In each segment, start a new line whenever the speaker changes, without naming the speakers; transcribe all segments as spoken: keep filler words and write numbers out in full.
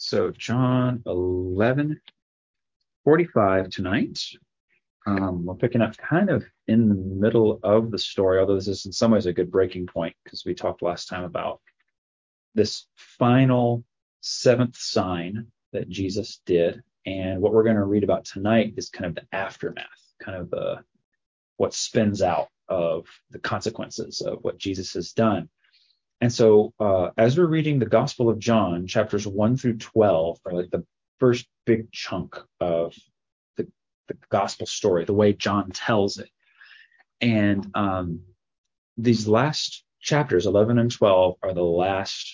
So John eleven forty-five tonight. Um, we're picking up kind of in the middle of the story, although this is in some ways a good breaking point because we talked last time about this final seventh sign that Jesus did. And what we're going to read about tonight is kind of the aftermath, kind of the what spins out of the consequences of what Jesus has done. And so uh, as we're reading the Gospel of John, chapters one through twelve are like the first big chunk of the, the gospel story, the way John tells it. And um, these last chapters, eleven and twelve, are the last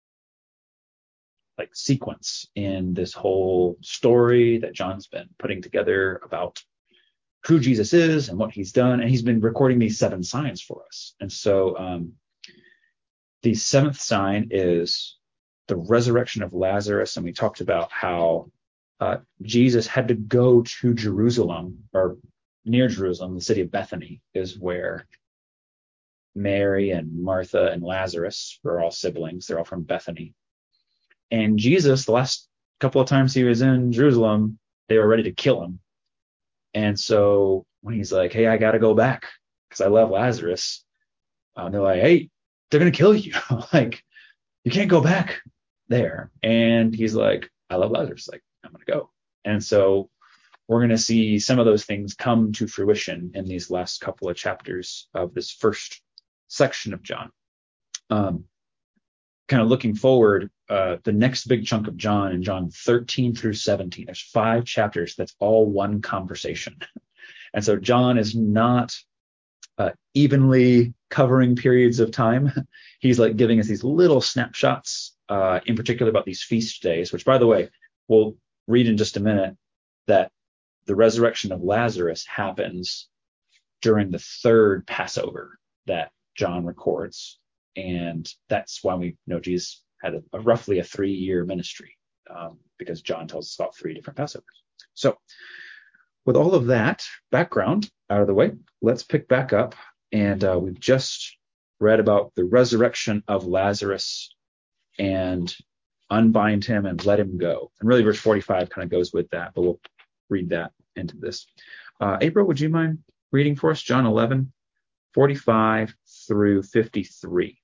like sequence in this whole story that John's been putting together about who Jesus is and what he's done. And he's been recording these seven signs for us. And so um, the seventh sign is the resurrection of Lazarus. And we talked about how uh, Jesus had to go to Jerusalem, or near Jerusalem, the city of Bethany is where Mary and Martha and Lazarus were all siblings. They're all from Bethany. And Jesus, the last couple of times he was in Jerusalem, they were ready to kill him. And so when he's like, hey, I got to go back because I love Lazarus, uh, they're like, hey, they're going to kill you. Like, you can't go back there. And he's like, I love Lazarus. Like, I'm going to go. And so we're going to see some of those things come to fruition in these last couple of chapters of this first section of John. Um, kind of looking forward, uh, the next big chunk of John in John thirteen through seventeen, there's five chapters that's all one conversation. And so John is not uh, evenly covering periods of time. He's like giving us these little snapshots, uh, in particular about these feast days, which, by the way, we'll read in just a minute that the resurrection of Lazarus happens during the third Passover that John records. And that's why we know Jesus had a, a roughly a three-year ministry, um, because John tells us about three different Passovers. So with all of that background out of the way, let's pick back up. And uh, we've just read about the resurrection of Lazarus and unbind him and let him go. And really verse forty-five kind of goes with that, but we'll read that into this. Uh, April, would you mind reading for us John eleven forty-five through fifty-three?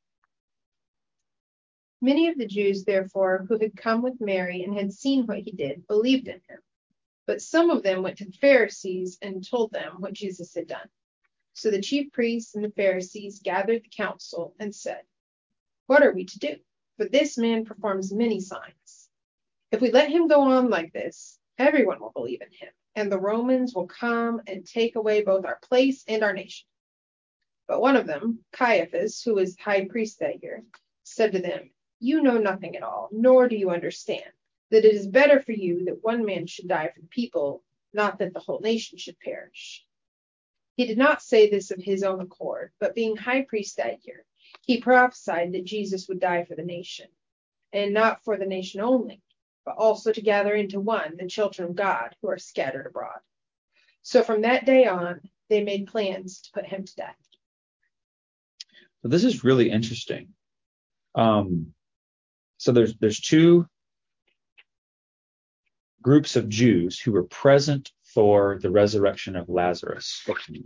Many of the Jews, therefore, who had come with Mary and had seen what he did, believed in him. But some of them went to the Pharisees and told them what Jesus had done. So the chief priests and the Pharisees gathered the council and said, what are we to do? For this man performs many signs. If we let him go on like this, everyone will believe in him, and the Romans will come and take away both our place and our nation. But one of them, Caiaphas, who was high priest that year, said to them, you know nothing at all, nor do you understand that it is better for you that one man should die for the people, not that the whole nation should perish. He did not say this of his own accord, but being high priest that year, he prophesied that Jesus would die for the nation, and not for the nation only, but also to gather into one the children of God who are scattered abroad. So from that day on, they made plans to put him to death.
So this is really interesting. Um, so there's there's two groups of Jews who were present for the resurrection of Lazarus.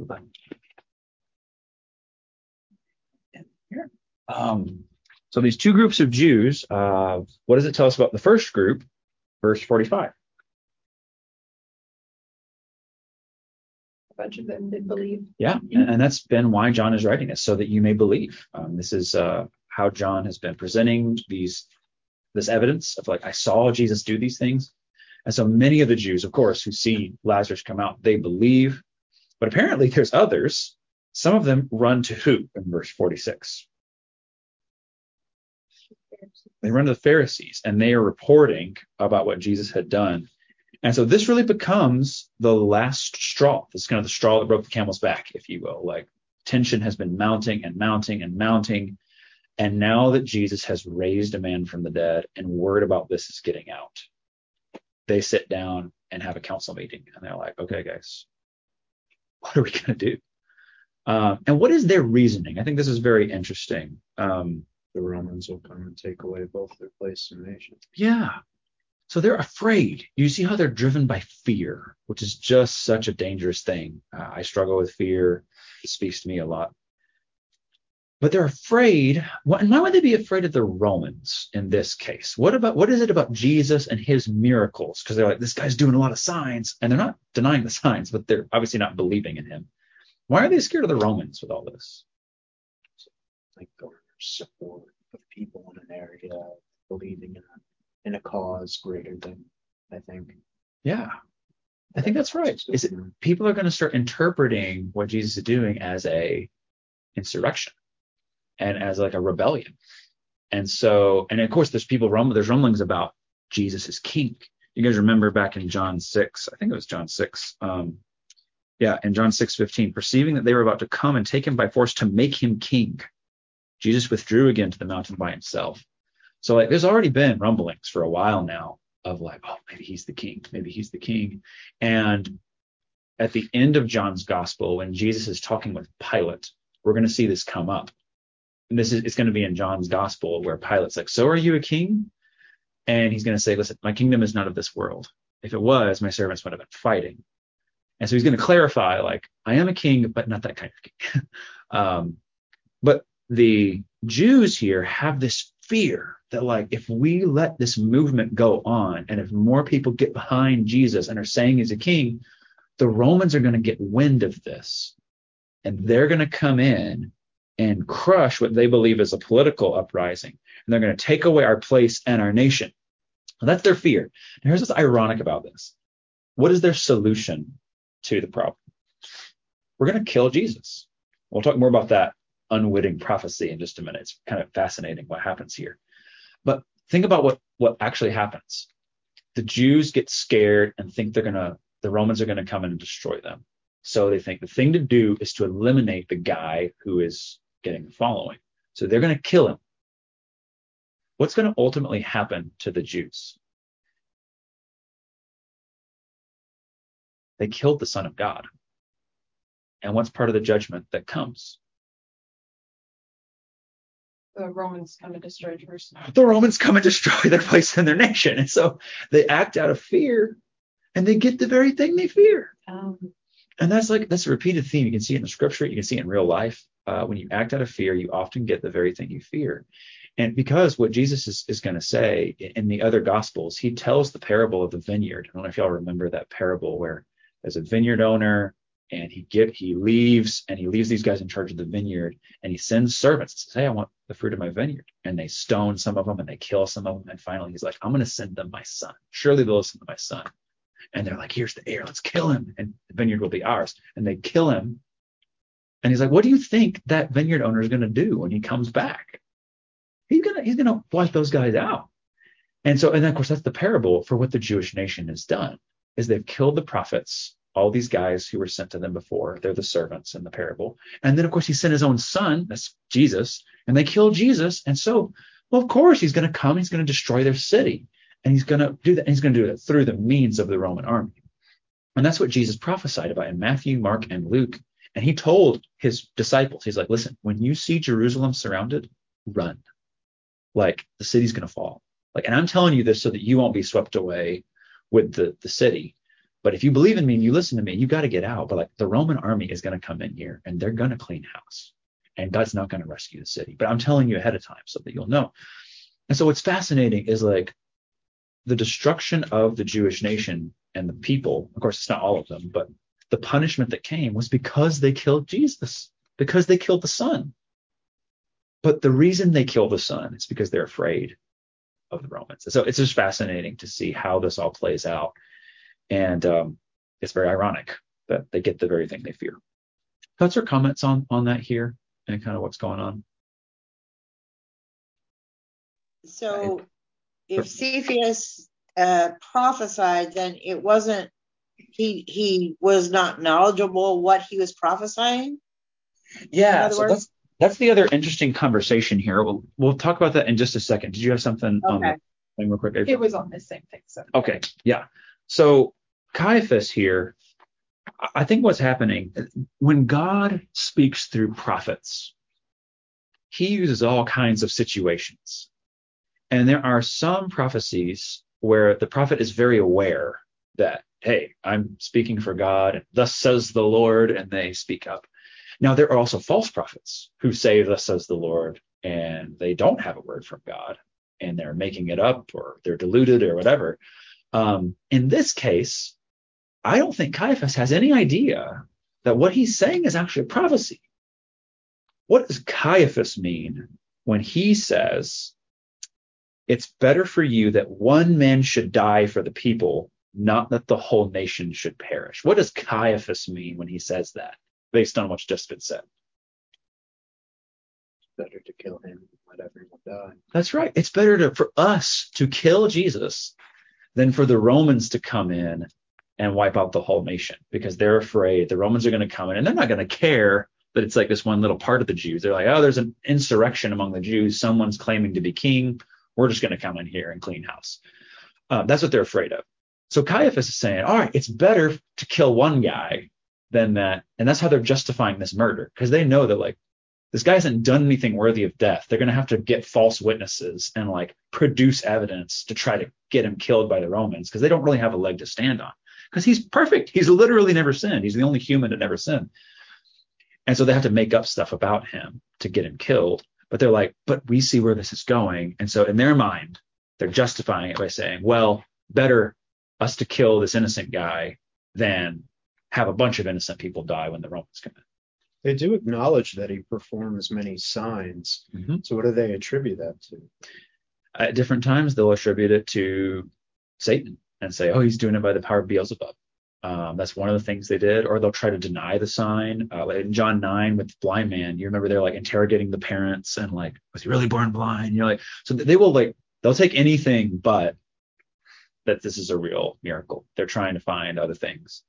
Um, so these two groups of Jews, uh, what does it tell us about the first group? Verse forty-five.
A bunch of them did believe.
Yeah, and, and that's been why John is writing this, so that you may believe. Um, this is uh, how John has been presenting these this evidence of like, I saw Jesus do these things. And so many of the Jews, of course, who see Lazarus come out, they believe. But apparently there's others. Some of them run to who in verse forty-six? They run to the Pharisees, and they are reporting about what Jesus had done. And so this really becomes the last straw. This is kind of the straw that broke the camel's back, if you will. Like, tension has been mounting and mounting and mounting. And now that Jesus has raised a man from the dead and word about this is getting out, they sit down and have a council meeting. And they're like, okay, guys, what are we going to do? Um, and what is their reasoning? I think this is very interesting. Um,
the Romans will come and take away both their place and nation.
Yeah. So they're afraid. You see how they're driven by fear, which is just such a dangerous thing. Uh, I struggle with fear. It speaks to me a lot. But they're afraid. And why would they be afraid of the Romans in this case? What about what is it about Jesus and his miracles? Because they're like, this guy's doing a lot of signs, and they're not denying the signs, but they're obviously not believing in him. Why are they scared of the Romans with all this?
Like the support of people in an area believing in a, in a cause greater than, I think.
Yeah, I think that's right. Is it people are going to start interpreting what Jesus is doing as a insurrection and as like a rebellion. And so, and of course, there's people rumble, there's rumblings about Jesus as king. You guys remember back in John six, I think it was John six. Um, yeah, in John six fifteen, perceiving that they were about to come and take him by force to make him king, Jesus withdrew again to the mountain by himself. So like, there's already been rumblings for a while now of like, oh, maybe he's the king, maybe he's the king. And at the end of John's gospel, when Jesus is talking with Pilate, we're going to see this come up. And this is, it's going to be in John's gospel where Pilate's like, so are you a king? And he's going to say, listen, my kingdom is not of this world. If it was, my servants would have been fighting. And so he's going to clarify, like, I am a king, but not that kind of king. um, but the Jews here have this fear that, like, if we let this movement go on, and if more people get behind Jesus and are saying he's a king, the Romans are going to get wind of this. And they're going to come in and crush what they believe is a political uprising. And they're going to take away our place and our nation. Well, that's their fear. And here's what's ironic about this. What is their solution to the problem? We're going to kill Jesus. We'll talk more about that unwitting prophecy in just a minute. It's kind of fascinating what happens here. But think about what, what actually happens. The Jews get scared and think they're going to, the Romans are going to come in and destroy them. So they think the thing to do is to eliminate the guy who is getting the following. So they're going to kill him. What's going to ultimately happen to the Jews? They killed the Son of God. And what's part of the judgment that comes?
The Romans come and destroy Jerusalem.
The Romans come and destroy their place in their nation. And so they act out of fear, and they get the very thing they fear.
Um,
And that's like, that's a repeated theme. You can see it in the scripture. You can see it in real life. Uh, when you act out of fear, you often get the very thing you fear. And because what Jesus is, is going to say in the other gospels, he tells the parable of the vineyard. I don't know if y'all remember that parable where there's a vineyard owner and he get, he leaves and he leaves these guys in charge of the vineyard, and he sends servants and says, hey, I want the fruit of my vineyard. And they stone some of them and they kill some of them. And finally, he's like, I'm going to send them my son. Surely they'll listen to my son. And they're like, here's the heir, let's kill him, and the vineyard will be ours. And they kill him. And he's like, what do you think that vineyard owner is going to do when he comes back? He's going to, he's going to wipe those guys out. And so, and then of course, that's the parable for what the Jewish nation has done, is they've killed the prophets, all these guys who were sent to them before. They're the servants in the parable. And then of course, he sent his own son, that's Jesus, and they killed Jesus. And so, well, of course, he's going to come, he's going to destroy their city. And he's going to do that. And he's going to do it through the means of the Roman army. And that's what Jesus prophesied about in Matthew, Mark, and Luke. And he told his disciples, he's like, listen, when you see Jerusalem surrounded, run. Like, the city's going to fall. Like, and I'm telling you this so that you won't be swept away with the, the city. But if you believe in me and you listen to me, you got to get out. But like, the Roman army is going to come in here and they're going to clean house. And God's not going to rescue the city. But I'm telling you ahead of time so that you'll know. And so what's fascinating is like, the destruction of the Jewish nation and the people, of course, it's not all of them, but the punishment that came was because they killed Jesus, because they killed the Son. But the reason they killed the Son is because they're afraid of the Romans. So it's just fascinating to see how this all plays out. And um, it's very ironic that they get the very thing they fear. Thoughts or comments on, on that here and kind of what's going on?
So if Cepheus uh, prophesied, then it wasn't, he he was not knowledgeable what he was prophesying?
Yeah, so that's, that's the other interesting conversation here. We'll, we'll talk about that in just a second. Did you have something
Okay.
on the thing real quick?
it was on the same thing. So
Okay, yeah. So Caiaphas here, I think what's happening, when God speaks through prophets, he uses all kinds of situations. And there are some prophecies where the prophet is very aware that, hey, I'm speaking for God, thus says the Lord, and they speak up. Now, there are also false prophets who say, thus says the Lord, and they don't have a word from God, and they're making it up, or they're deluded, or whatever. Um, in this case, I don't think Caiaphas has any idea that what he's saying is actually a prophecy. What does Caiaphas mean when he says, it's better for you that one man should die for the people, not that the whole nation should perish? What does Caiaphas mean when he says that, based on what's just been said?
Better to kill him and let everyone die.
That's right. It's better to, for us to kill Jesus than for the Romans to come in and wipe out the whole nation, because they're afraid the Romans are going to come in, and they're not going to care that it's like this one little part of the Jews. They're like, oh, there's an insurrection among the Jews. Someone's claiming to be king. We're just going to come in here and clean house. Um, that's what they're afraid of. So Caiaphas is saying, all right, it's better to kill one guy than that. And that's how they're justifying this murder, because they know that, like, this guy hasn't done anything worthy of death. They're going to have to get false witnesses and like produce evidence to try to get him killed by the Romans, because they don't really have a leg to stand on, because he's perfect. He's literally never sinned. He's the only human to never sin. And so they have to make up stuff about him to get him killed. But they're like, but we see where this is going. And so in their mind, they're justifying it by saying, well, better us to kill this innocent guy than have a bunch of innocent people die when the Romans come in.
They do acknowledge that he performs many signs.
Mm-hmm.
So what do they attribute that to?
At different times, they'll attribute it to Satan and say, oh, he's doing it by the power of Beelzebub. Um, that's one of the things they did. Or they'll try to deny the sign. Uh, in John nine with the blind man, you remember they're like interrogating the parents and like, was he really born blind? You're like, so they will like, they'll take anything but that this is a real miracle. They're trying to find other things.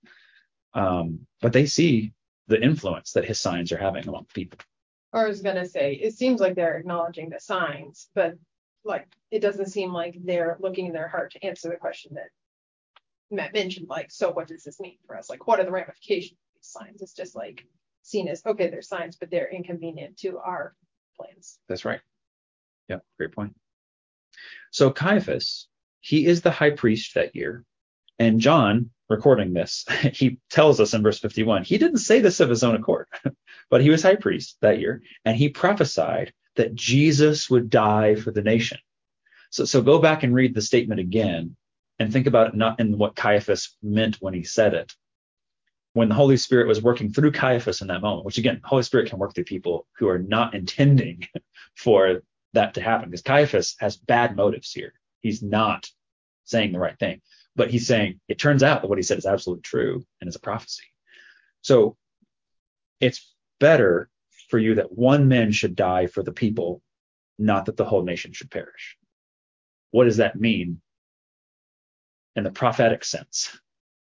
Um, but they see the influence that his signs are having among people.
I was going to say, it seems like they're acknowledging the signs, but like, it doesn't seem like they're looking in their heart to answer the question that Matt mentioned, like, so what does this mean for us? Like, what are the ramifications of these signs? It's just like seen as, okay, they're signs, but they're inconvenient to our plans.
That's right. Yeah, great point. So Caiaphas, he is the high priest that year. And John, recording this, he tells us in verse fifty-one, he didn't say this of his own accord, but he was high priest that year, and he prophesied that Jesus would die for the nation. So, so go back and read the statement again and think about it not in what Caiaphas meant when he said it. When the Holy Spirit was working through Caiaphas in that moment, which again, the Holy Spirit can work through people who are not intending for that to happen, because Caiaphas has bad motives here. He's not saying the right thing, but he's saying it turns out that what he said is absolutely true and is a prophecy. So it's better for you that one man should die for the people, not that the whole nation should perish. What does that mean in the prophetic sense?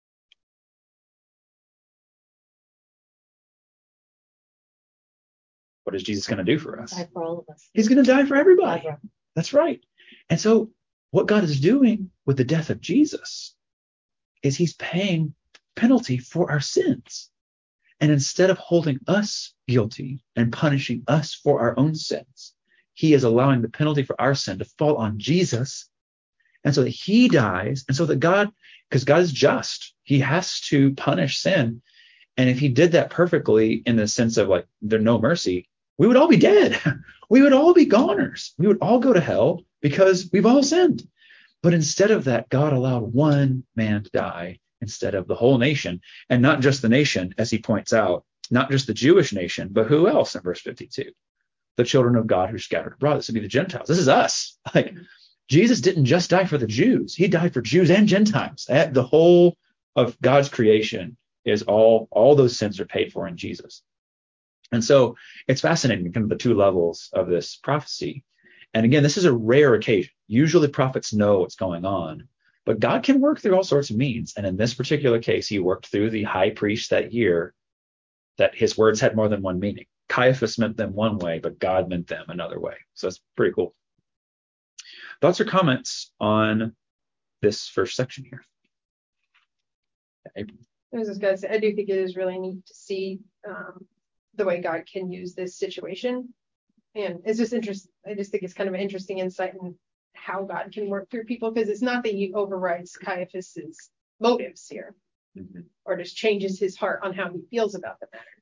What is Jesus going to do for us?
Die for all of us.
He's going to die for everybody.
Die.
That's right. And so what God is doing with the death of Jesus is he's paying penalty for our sins. And instead of holding us guilty and punishing us for our own sins, he is allowing the penalty for our sin to fall on Jesus. And so that he dies. And so that God, because God is just, he has to punish sin. And if he did that perfectly in the sense of like, there's no mercy, we would all be dead. We would all be goners. We would all go to hell because we've all sinned. But instead of that, God allowed one man to die instead of the whole nation. And not just the nation, as he points out, not just the Jewish nation, but who else in verse fifty-two? The children of God who scattered abroad. This would be the Gentiles. This is us. Like, Jesus didn't just die for the Jews. He died for Jews and Gentiles. The whole of God's creation is all, all those sins are paid for in Jesus. And so it's fascinating, kind of the two levels of this prophecy. And again, this is a rare occasion. Usually prophets know what's going on, but God can work through all sorts of means. And in this particular case, he worked through the high priest that year, that his words had more than one meaning. Caiaphas meant them one way, but God meant them another way. So that's pretty cool. Thoughts or comments on this first section here?
I was just going to say, I do think it is really neat to see um, the way God can use this situation. And it's just interesting. I just think it's kind of an interesting insight in how God can work through people, because it's not that he overrides Caiaphas's motives here,
Mm-hmm.
or just changes his heart on how he feels about the matter.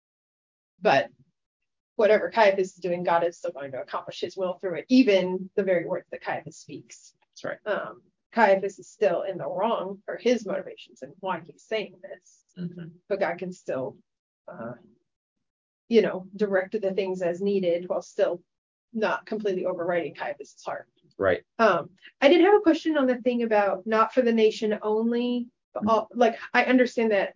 But whatever Caiaphas is doing, God is still going to accomplish his will through it, even the very words that Caiaphas speaks.
That's right.
Um, Caiaphas is still in the wrong for his motivations and why he's saying this.
Mm-hmm.
But God can still, uh, you know, direct the things as needed while still not completely overriding Caiaphas's heart.
Right.
Um, I did have a question on the thing about not for the nation only, but all, like I understand that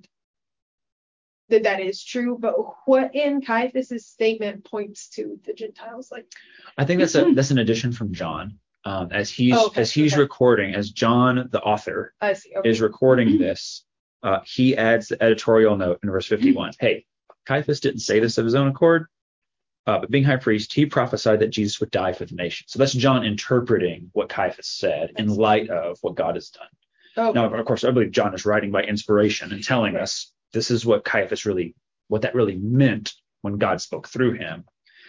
that that is true, but what in Caiaphas's statement points to the Gentiles? Like,
I think that's a that's an addition from John. Um, as he's
Oh, okay,
as he's
okay.
recording, as John the author
I see. Okay.
is recording this, uh, he adds the editorial note in verse fifty-one. Hey, Caiaphas didn't say this of his own accord, uh, but being high priest, he prophesied that Jesus would die for the nation. So that's John interpreting what Caiaphas said in light of what God has done.
Okay.
Now, of course, I believe John is writing by inspiration and telling
Right.
us this is what Caiaphas really, what that really meant when God spoke through him.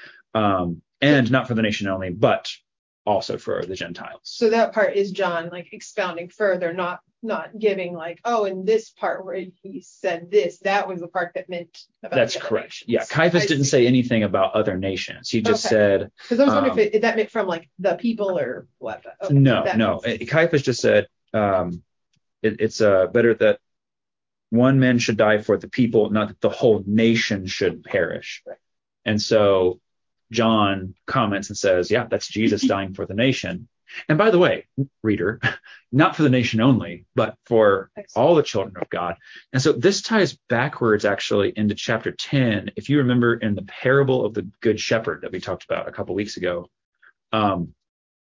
Um, and not for the nation only, but also for the Gentiles.
So that part is John like expounding further, not not giving like, oh, in this part where he said this, that was the part that meant about
That's
the other
correct.
nations.
Yeah, Caiaphas
I
didn't
see.
say anything about other nations. He just
Okay.
said,
Because I was wondering
um,
if, it, if that meant from like the people or what. Okay,
no,
that
no.
makes sense.
Caiaphas just said, um, it, it's uh, better that one man should die for the people, not that the whole nation should perish.
Right.
And so John comments and says, yeah, that's Jesus dying for the nation. And by the way, reader, not for the nation only, but for all the children of God. And so this ties backwards actually into chapter ten. If you remember in the parable of the Good Shepherd that we talked about a couple weeks ago, um,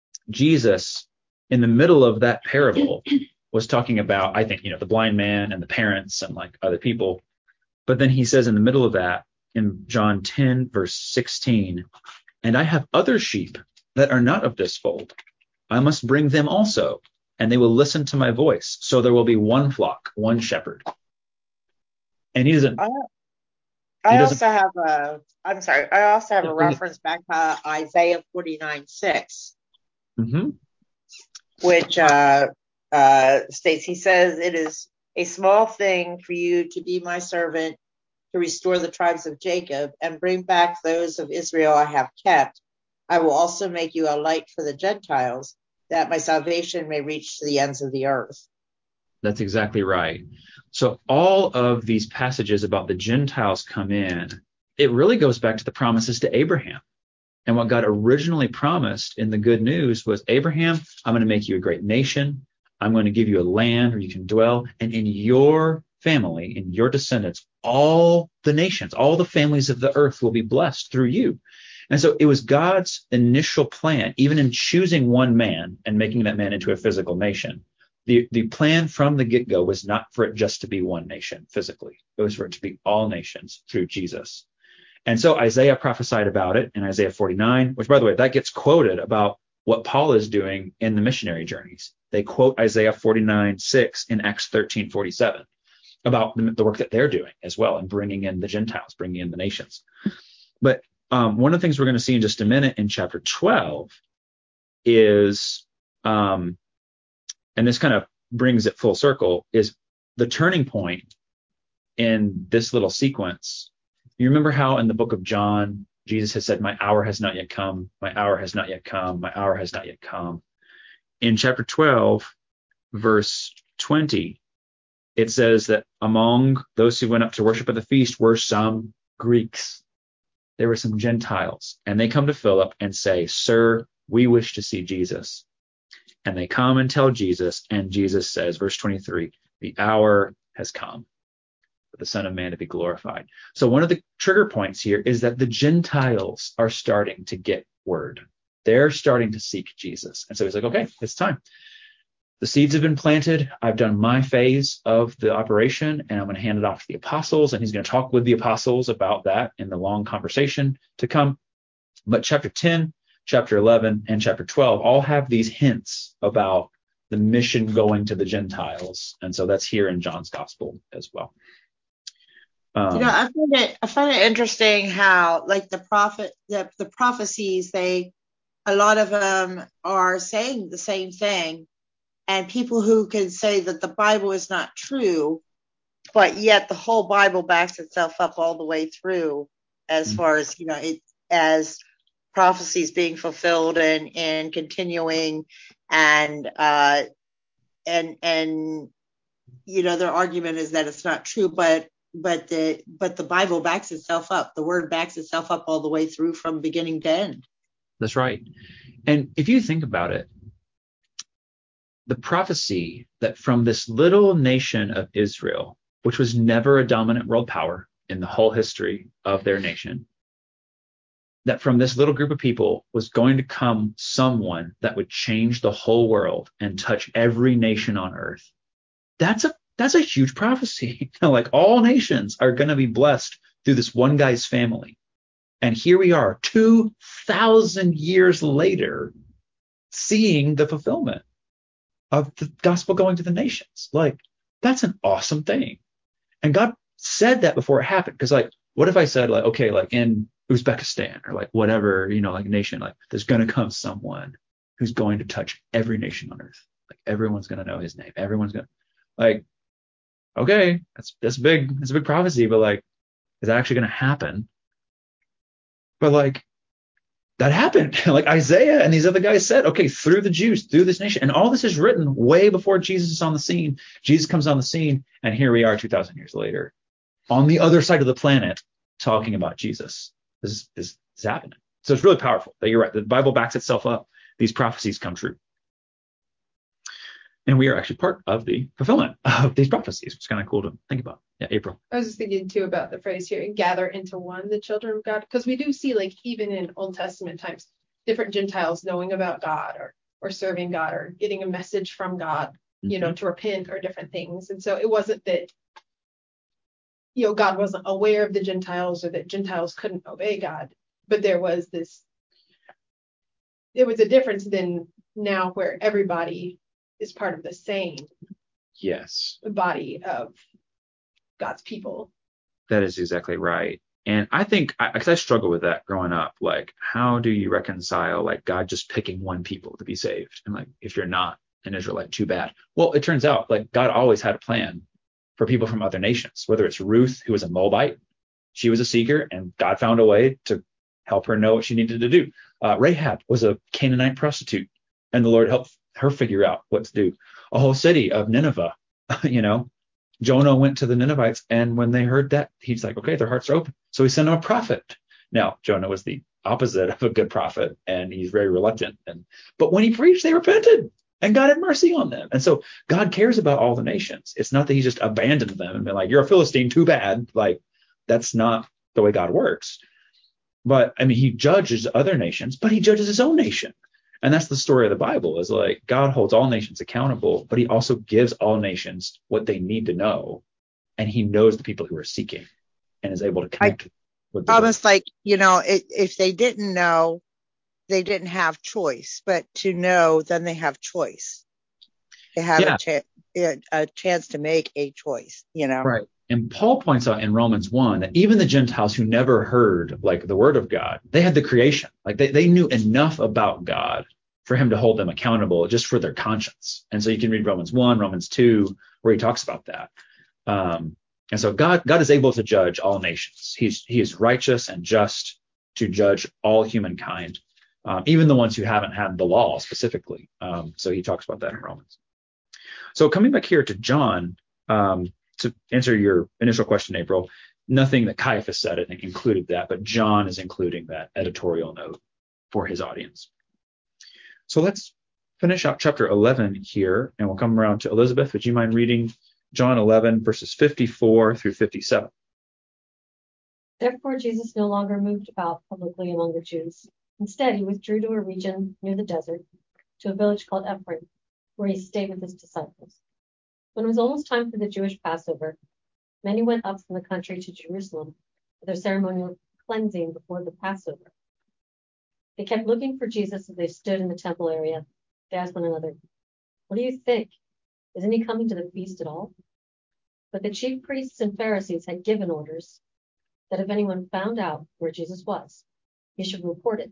Jesus, in the middle of that parable, was talking about, I think, you know, the blind man and the parents and like other people. But then he says in the middle of that, in John ten, verse sixteen, and I have other sheep that are not of this fold. I must bring them also, and they will listen to my voice. So there will be one flock, one shepherd. And he doesn't.
I,
he
I
doesn't
also have a, I'm sorry, I also have
yeah,
a
go ahead.
reference back to Isaiah forty-nine six,
Mm-hmm.
which uh, uh, states, he says, it is a small thing for you to be my servant, to restore the tribes of Jacob and bring back those of Israel I have kept. I will also make you a light for the Gentiles, that my salvation may reach to the ends of the earth.
That's exactly right. So all of these passages about the Gentiles come in, it really goes back to the promises to Abraham. And what God originally promised in the good news was, Abraham, I'm going to make you a great nation. I'm going to give you a land where you can dwell. And in your family, in your descendants, all the nations, all the families of the earth will be blessed through you. And so it was God's initial plan, even in choosing one man and making that man into a physical nation. The, the plan from the get-go was not for it just to be one nation physically. It was for it to be all nations through Jesus. And so Isaiah prophesied about it in Isaiah forty-nine, which, by the way, that gets quoted about what Paul is doing in the missionary journeys. They quote Isaiah forty-nine six in Acts thirteen forty-seven about the, the work that they're doing as well, and bringing in the Gentiles, bringing in the nations. But um, one of the things we're going to see in just a minute in chapter twelve is, um, and this kind of brings it full circle, is the turning point in this little sequence. You remember how in the book of John, Jesus has said, my hour has not yet come, my hour has not yet come, my hour has not yet come. In chapter twelve, verse twenty, it says that among those who went up to worship at the feast were some Greeks. There were some Gentiles, and they come to Philip and say, Sir, we wish to see Jesus. And they come and tell Jesus, and Jesus says, verse twenty-three, the hour has come for the Son of Man to be glorified. So one of the trigger points here is that the Gentiles are starting to get word. They're starting to seek Jesus. And so he's like, okay, it's time. The seeds have been planted. I've done my phase of the operation, and I'm going to hand it off to the apostles. And he's going to talk with the apostles about that in the long conversation to come. But chapter ten, chapter eleven, and chapter twelve all have these hints about the mission going to the Gentiles. And so that's here in John's gospel as well. Um,
You know, I find it I find it interesting how, like, the prophet the, the prophecies, they a lot of them are saying the same thing. And people who can say that the Bible is not true, but yet the whole Bible backs itself up all the way through, as
Mhm.
far as, you know, it as prophecies being fulfilled and, and continuing, and uh, and and you know, their argument is that it's not true, but but the but the Bible backs itself up. The word backs itself up all the way through from beginning to end.
That's right. And if you think about it, the prophecy that from this little nation of Israel, which was never a dominant world power in the whole history of their nation, that from this little group of people was going to come someone that would change the whole world and touch every nation on earth. That's a that's a huge prophecy. Like, all nations are going to be blessed through this one guy's family. And here we are, two thousand years later, seeing the fulfillment of the gospel going to the nations. Like, that's an awesome thing. And God said that before it happened. Because, like, what if I said, like, okay, like in Uzbekistan or like whatever, you know, like nation, like there's going to come someone who's going to touch every nation on earth. Like, everyone's going to know his name. Everyone's going to, like, okay, that's that's big. That's a big prophecy, but like, is that actually going to happen? But like, that happened. Like Isaiah and these other guys said, okay, through the Jews, through this nation. And all this is written way before Jesus is on the scene. Jesus comes on the scene, and here we are two thousand years later on the other side of the planet talking about Jesus. This is, this is happening. So it's really powerful that you're right. The Bible backs itself up. These prophecies come true. And we are actually part of the fulfillment of these prophecies, which is kind of cool to think about. Yeah, April.
I was just thinking too about the phrase here, gather into one, the children of God, because we do see, like, even in Old Testament times, different Gentiles knowing about God, or or serving God, or getting a message from God, you
Mm-hmm.
know, to repent, or different things. And so it wasn't that, you know, God wasn't aware of the Gentiles, or that Gentiles couldn't obey God, but there was this, there was a difference than now, where everybody is part of the same
Yes,
body of God's people.
that is exactly right. And I think, because I, I struggle with that growing up, like, how do you reconcile, like, God just picking one people to be saved? And like, if you're not an Israelite, too bad. Well, it turns out, like, God always had a plan for people from other nations, whether it's Ruth, who was a Moabite. She was a seeker, and God found a way to help her know what she needed to do. Uh, Rahab was a Canaanite prostitute, and the Lord helped her figure out what to do. A whole city of Nineveh, you know, Jonah went to the Ninevites, and when they heard that, he's like, okay, their hearts are open. So he sent them a prophet. Now, Jonah was the opposite of a good prophet, and he's very reluctant. And but when he preached, they repented, and God had mercy on them. And so God cares about all the nations. It's not that he just abandoned them and been like, you're a Philistine, too bad. Like, that's not the way God works. But I mean, he judges other nations, but he judges his own nation. And that's the story of the Bible, is like, God holds all nations accountable, but he also gives all nations what they need to know. And he knows the people who are seeking and is able to connect I, with them.
Almost like, you know, it, if they didn't know, they didn't have choice, but to know, then they have choice. They have yeah. a, cha- a chance to make a choice, you know.
Right. And Paul points out in Romans one that even the Gentiles who never heard, like, the word of God, they had the creation. Like, they, they knew enough about God for him to hold them accountable just for their conscience. And so you can read Romans one, Romans two, where he talks about that. Um, and so God, God is able to judge all nations. He's, he is righteous and just to judge all humankind, um, even the ones who haven't had the law specifically. Um, so he talks about that in Romans. So coming back here to John, um, to answer your initial question, April, nothing that Caiaphas said, I think, included that, but John is including that editorial note for his audience. So let's finish out chapter eleven here, and we'll come around to Elizabeth. Would you mind reading John eleven, verses fifty-four through fifty-seven?
Therefore, Jesus no longer moved about publicly among the Jews. Instead, he withdrew to a region near the desert, to a village called Ephraim, where he stayed with his disciples. When it was almost time for the Jewish Passover, many went up from the country to Jerusalem for their ceremonial cleansing before the Passover. They kept looking for Jesus as they stood in the temple area. They asked one another, "What do you think? Isn't he coming to the feast at all?" But the chief priests and Pharisees had given orders that if anyone found out where Jesus was, he should report it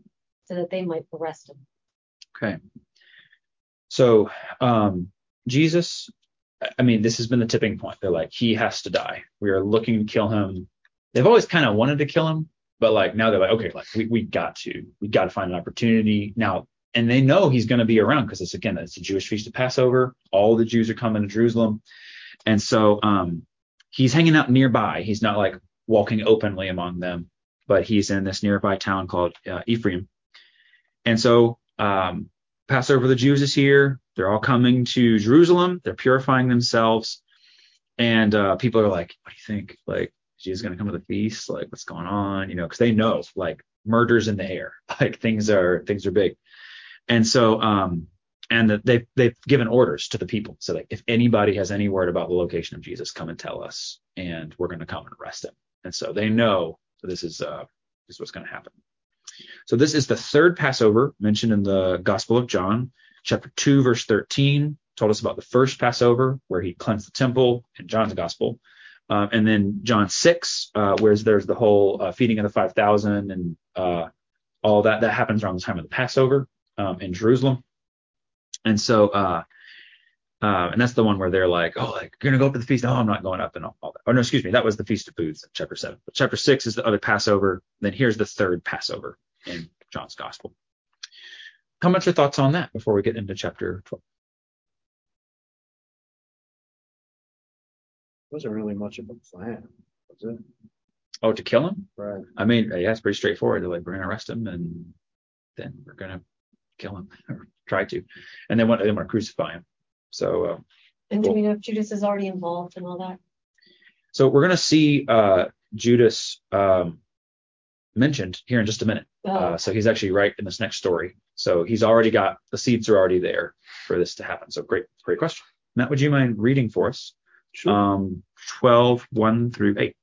so that they might arrest him.
Okay. So um, Jesus, I mean, this has been the tipping point. They're like, he has to die. We are looking to kill him. They've always kind of wanted to kill him, but like now they're like, okay, like we, we got to, we got to find an opportunity now. And they know he's going to be around because it's, again, it's a Jewish feast of Passover. All the Jews are coming to Jerusalem. And so um, he's hanging out nearby. He's not like walking openly among them, but he's in this nearby town called uh, Ephraim. And so um, Passover of the Jews is here. They're all coming to Jerusalem. They're purifying themselves. And uh, people are like, what do you think? Like, Jesus is going to come to the feast? Like, what's going on? You know, because they know, like, murder's in the air. Like, things are things are big. And so, um, and the, they've, they've given orders to the people. So, like, if anybody has any word about the location of Jesus, come and tell us, and we're going to come and arrest him. And so they know that this is, uh, this is what's going to happen. So this is the third Passover mentioned in the Gospel of John, chapter two, verse thirteen, told us about the first Passover where he cleansed the temple in John's Gospel. Um, and then John six, uh, where there's the whole uh, feeding of the five thousand and uh, all that. That happens around the time of the Passover um, in Jerusalem. And so, uh, uh, and that's the one where they're like, oh, like, you're going to go up to the feast. Oh, I'm not going up and all, all that. Oh, no, excuse me. That was the Feast of Booths in chapter seven. But chapter six is the other Passover. Then here's the third Passover in John's Gospel. How much are thoughts on that before we get into chapter twelve?
Wasn't really much of a plan, was it?
Oh, to kill him?
Right.
I mean, yeah, it's pretty straightforward. They're like, we're going to arrest him and then we're going to kill him or try to. And they want, they want to crucify him. So, uh,
And
cool.
do we know if Judas is already involved and all that?
So we're going to see uh, Judas um, mentioned here in just a minute.
Oh.
Uh, so he's actually right in this next story. So he's already got, the seeds are already there for this to happen. So great, great question. Matt, would you mind reading for us?
Sure.
Um, twelve, one through eight.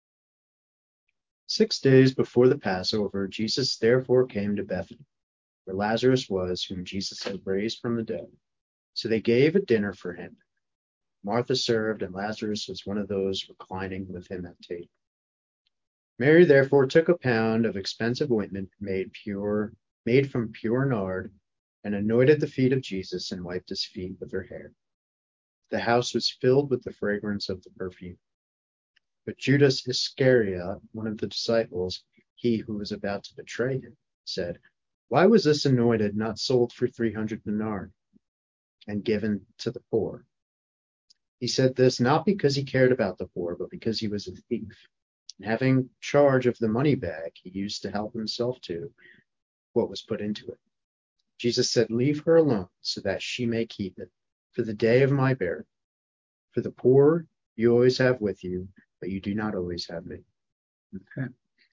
Six days before the Passover, Jesus therefore came to Bethany, where Lazarus was, whom Jesus had raised from the dead. So they gave a dinner for him. Martha served, and Lazarus was one of those reclining with him at table. Mary therefore took a pound of expensive ointment made pure, made from pure nard, and anointed the feet of Jesus and wiped his feet with her hair. The house was filled with the fragrance of the perfume. But Judas Iscariot, one of the disciples, he who was about to betray him, said, "Why was this anointed not sold for three hundred denarii and given to the poor?" He said this not because he cared about the poor, but because he was a thief. And having charge of the money bag, he used to help himself to what was put into it. Jesus said, "Leave her alone, so that she may keep it for the day of my burial. For the poor you always have with you, but you do not always have me."
Okay.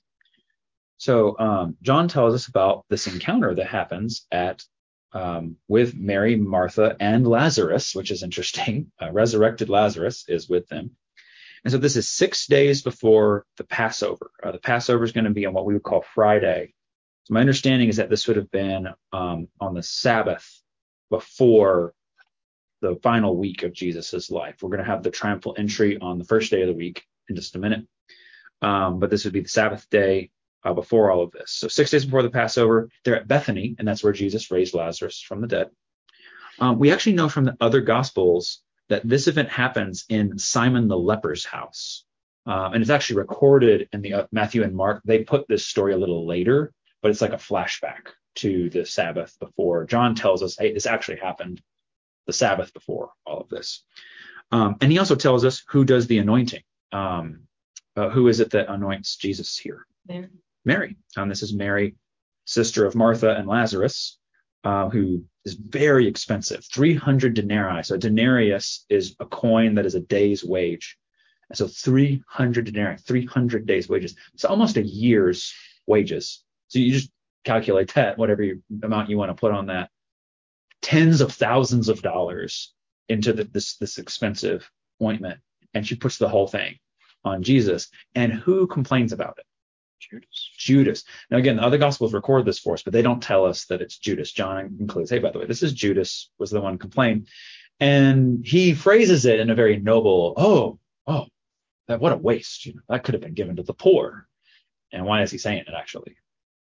So um, John tells us about this encounter that happens at um, with Mary, Martha, and Lazarus, which is interesting. Uh, resurrected Lazarus is with them. And so this is six days before the Passover. Uh, the Passover is going to be on what we would call Friday. So my understanding is that this would have been um, on the Sabbath before the final week of Jesus's life. We're going to have the triumphal entry on the first day of the week in just a minute. Um, but this would be the Sabbath day uh, before all of this. So six days before the Passover, they're at Bethany, and that's where Jesus raised Lazarus from the dead. Um, we actually know from the other Gospels that this event happens in Simon the leper's house. Um, and it's actually recorded in the uh, Matthew and Mark. They put this story a little later, but it's like a flashback to the Sabbath before. John tells us, hey, this actually happened the Sabbath before all of this. Um, and he also tells us who does the anointing. Um, uh, who is it that anoints Jesus here?
Mary.
Mary. Um, this is Mary, sister of Martha and Lazarus, uh, who is very expensive, three hundred denarii. So a denarius is a coin that is a day's wage. And so three hundred denarii, three hundred days wages. So almost a year's wages. So you just calculate that, whatever you, amount you want to put on that. Tens of thousands of dollars into the, this this expensive ointment, and she puts the whole thing on Jesus. And who complains about it?
Judas.
Judas. Now again, the other Gospels record this for us, but they don't tell us that it's Judas. John includes, hey, by the way, this is Judas was the one complained, and he phrases it in a very noble, oh, oh, that what a waste. You know, that could have been given to the poor. And why is he saying it actually?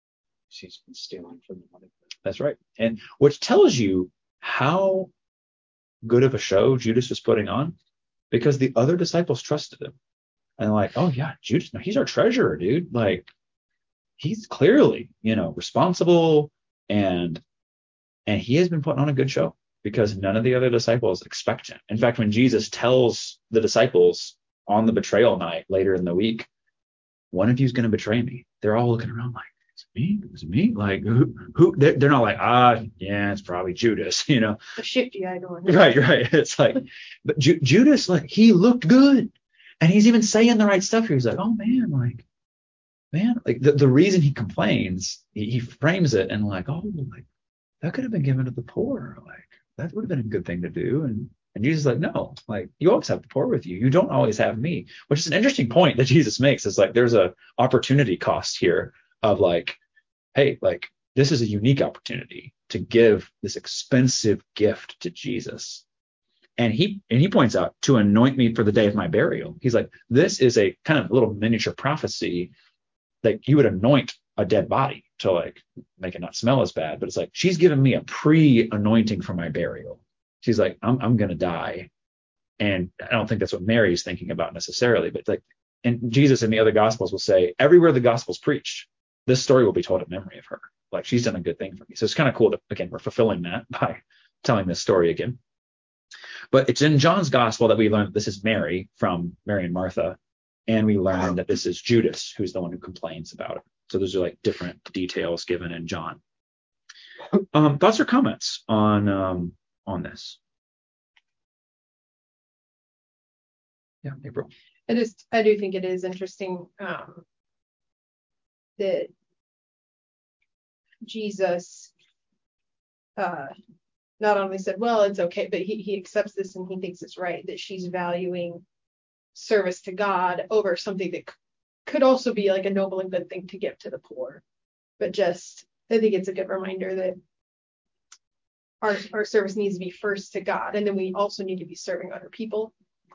He's been stealing from the money.
That's right. And which tells you how good of a show Judas was putting on, because the other disciples trusted him. And they're like, oh yeah, Judas, no, he's our treasurer, dude. Like, he's clearly, you know, responsible, and and he has been putting on a good show, because none of the other disciples expect him. In fact, when Jesus tells the disciples on the betrayal night later in the week, one of you is going to betray me, they're all looking around like, is it me? Is it me? Like, who? Who? They're, they're not like, ah, yeah, it's probably Judas, you know?
The shifty-eyed one.
Right, right. It's like, but Ju- Judas, like, he looked good, and he's even saying the right stuff here. He's like, oh man, like, man, like the, the reason he complains, he, he frames it and like, oh, like, that could have been given to the poor. Like, that would have been a good thing to do. And and Jesus is like, no, like, you always have the poor with you. You don't always have me, which is an interesting point that Jesus makes. Is like, there's a opportunity cost here of like, hey, like, this is a unique opportunity to give this expensive gift to Jesus. And he and he points out, to anoint me for the day of my burial. He's like, this is a kind of little miniature prophecy that you would anoint a dead body to like make it not smell as bad. But it's like, she's given me a pre-anointing for my burial. She's like, I'm I'm gonna die. And I don't think that's what Mary's thinking about necessarily, but like, and Jesus in the other gospels will say, everywhere the gospel's preached, this story will be told in memory of her. Like, she's done a good thing for me. So it's kind of cool that, again, we're fulfilling that by telling this story again. But it's in John's gospel that we learn that this is Mary from Mary and Martha. And we learn that this is Judas, who's the one who complains about it. So those are like different details given in John. Um, thoughts or comments on um, on this? Yeah, April.
I just, I do think it is interesting um, that Jesus uh, not only said, well, it's okay, but he, he accepts this and he thinks it's right that she's valuing service to God over something that c- could also be like a noble and good thing to give to the poor. But just, I think it's a good reminder that our, our service needs to be first to God, and then we also need to be serving other people.